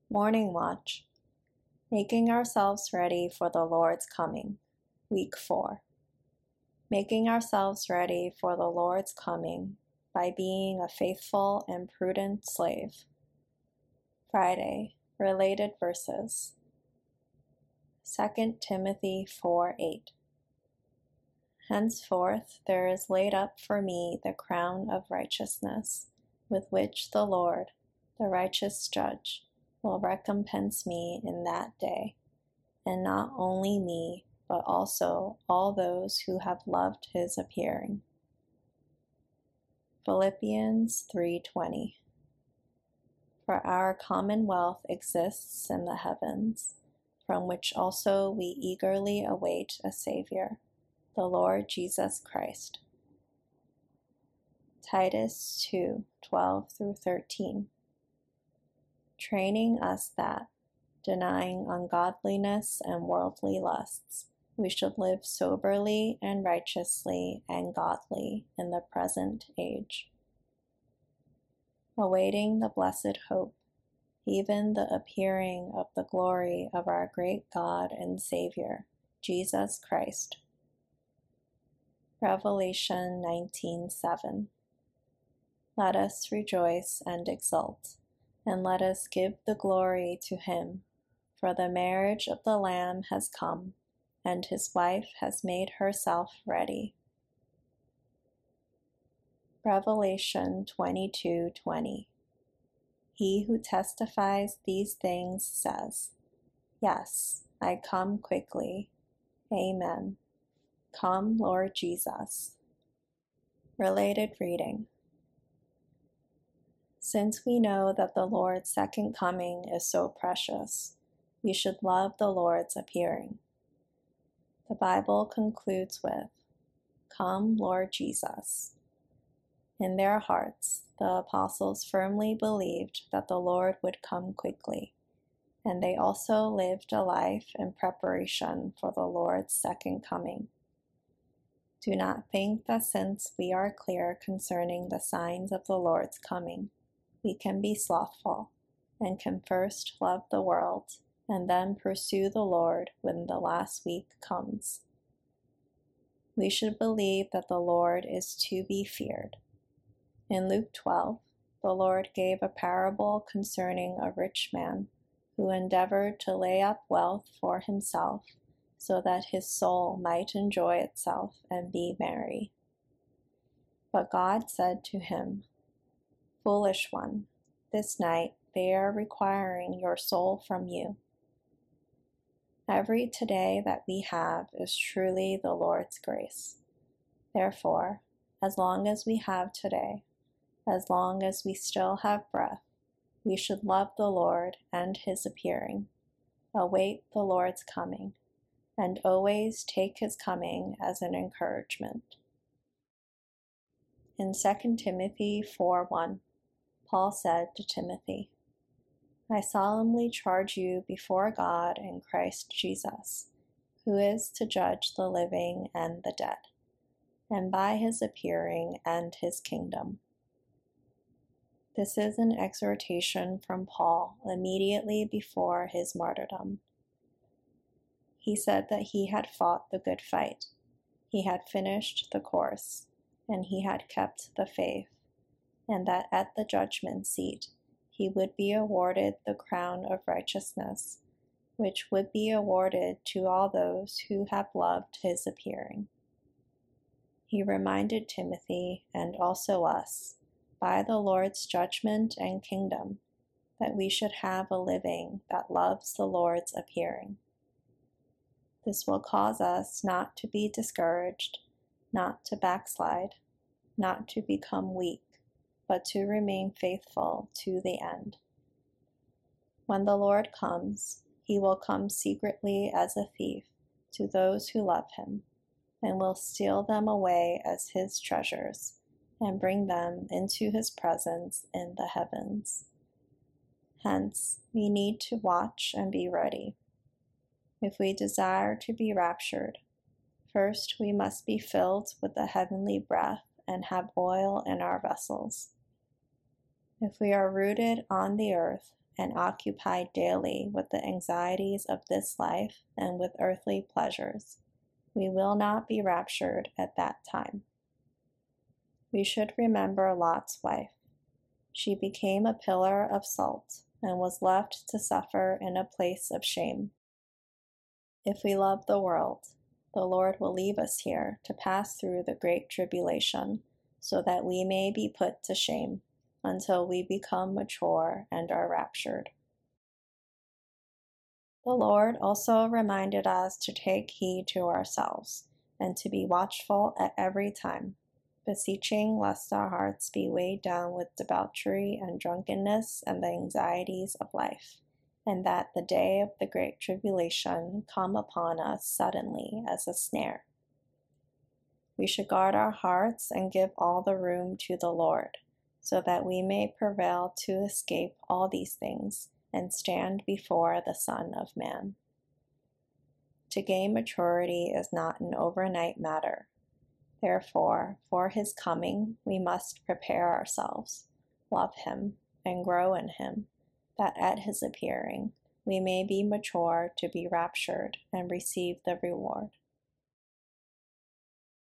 Morning Watch, Making Ourselves Ready for the Lord's Coming, Week 4. Making ourselves ready for the Lord's coming by being a faithful and prudent slave. Friday, related verses. 2 Timothy 4:8. Henceforth there is laid up for me the crown of righteousness, with which the Lord, the righteous judge, will recompense me in that day, and not only me, but also all those who have loved his appearing. Philippians 3:20. For our commonwealth exists in the heavens, from which also we eagerly await a Savior, the Lord Jesus Christ. Titus 2:12-13. Training us that, denying ungodliness and worldly lusts, we should live soberly and righteously and godly in the present age, awaiting the blessed hope, even the appearing of the glory of our great God and Savior, Jesus Christ. Revelation 19:7. Let us rejoice and exult, and let us give the glory to him, for the marriage of the Lamb has come, and his wife has made herself ready. Revelation 22:20. He who testifies these things says, Yes, I come quickly. Amen. Come, Lord Jesus. Related reading. Since we know that the Lord's second coming is so precious, we should love the Lord's appearing. The Bible concludes with, Come, Lord Jesus. In their hearts, the apostles firmly believed that the Lord would come quickly, and they also lived a life in preparation for the Lord's second coming. Do not think that since we are clear concerning the signs of the Lord's coming, we can be slothful and can first love the world and then pursue the Lord when the last week comes. We should believe that the Lord is to be feared. In Luke 12, the Lord gave a parable concerning a rich man who endeavored to lay up wealth for himself so that his soul might enjoy itself and be merry. But God said to him, Foolish one, this night they are requiring your soul from you. Every today that we have is truly the Lord's grace. Therefore, as long as we have today, as long as we still have breath, we should love the Lord and his appearing, await the Lord's coming, and always take his coming as an encouragement. In 2 Timothy 4:1, Paul said to Timothy, I solemnly charge you before God and Christ Jesus, who is to judge the living and the dead, and by his appearing and his kingdom. This is an exhortation from Paul immediately before his martyrdom. He said that he had fought the good fight, he had finished the course, and he had kept the faith, and that at the judgment seat he would be awarded the crown of righteousness, which would be awarded to all those who have loved his appearing. He reminded Timothy and also us, by the Lord's judgment and kingdom, that we should have a living that loves the Lord's appearing. This will cause us not to be discouraged, not to backslide, not to become weak, but to remain faithful to the end. When the Lord comes, he will come secretly as a thief to those who love him, and will steal them away as his treasures, and bring them into his presence in the heavens. Hence, we need to watch and be ready. If we desire to be raptured, first we must be filled with the heavenly breath and have oil in our vessels. If we are rooted on the earth and occupied daily with the anxieties of this life and with earthly pleasures, we will not be raptured at that time. We should remember Lot's wife. She became a pillar of salt and was left to suffer in a place of shame. If we love the world, the Lord will leave us here to pass through the great tribulation, so that we may be put to shame until we become mature and are raptured. The Lord also reminded us to take heed to ourselves and to be watchful at every time, beseeching lest our hearts be weighed down with debauchery and drunkenness and the anxieties of life, and that the day of the great tribulation come upon us suddenly as a snare. We should guard our hearts and give all the room to the Lord, so that we may prevail to escape all these things and stand before the Son of Man. To gain maturity is not an overnight matter. Therefore, for his coming, we must prepare ourselves, love him, and grow in him, that at his appearing we may be mature to be raptured and receive the reward.